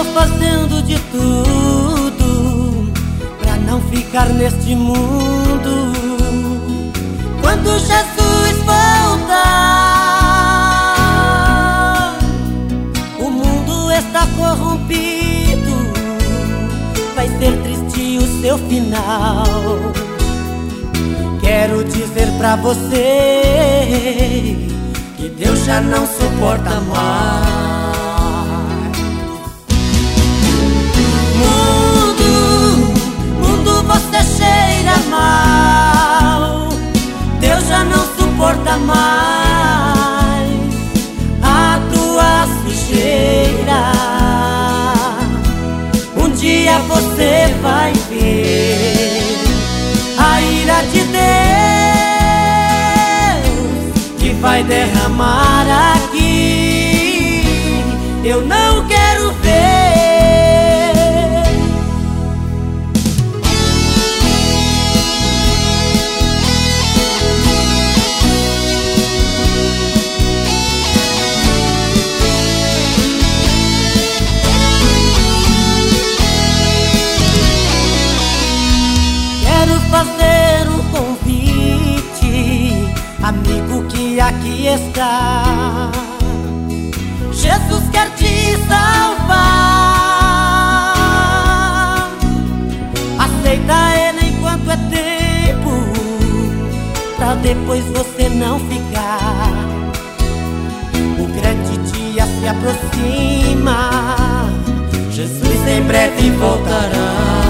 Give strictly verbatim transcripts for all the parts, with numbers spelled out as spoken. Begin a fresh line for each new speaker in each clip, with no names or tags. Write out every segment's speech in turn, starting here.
Estou fazendo de tudo pra não ficar neste mundo. Quando Jesus voltar, o mundo está corrompido, vai ser triste o seu final. Quero dizer pra você que Deus já não suporta mais. Mundo, mundo, você cheira mal. Deus já não suporta mais a tua sujeira. Um dia você vai ver a ira de Deus que vai derramar aqui. Eu não quero ver. Fazer um convite, amigo que aqui está. Jesus quer te salvar. Aceita Ele enquanto é tempo, pra depois você não ficar. O grande dia se aproxima, Jesus em breve voltará.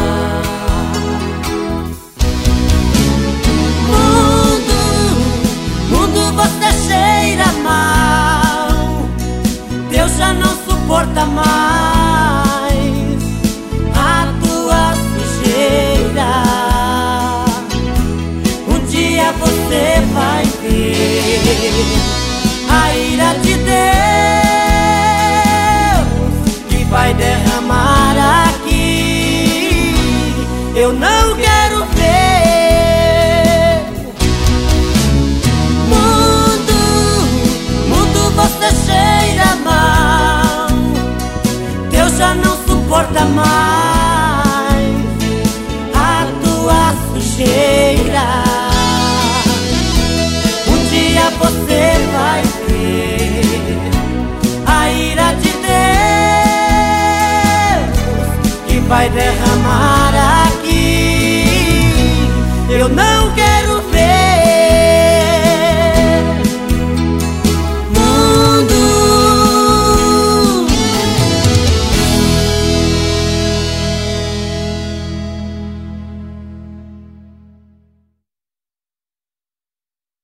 Você cheira mal, Deus já não suporta mais a tua sujeira. Um dia você vai ver a ira de Deus que vai derramar aqui. Eu não quero ver. Você cheira mal, Deus já não suporta mais a tua sujeira. Um dia você vai ver a ira de Deus que vai derramar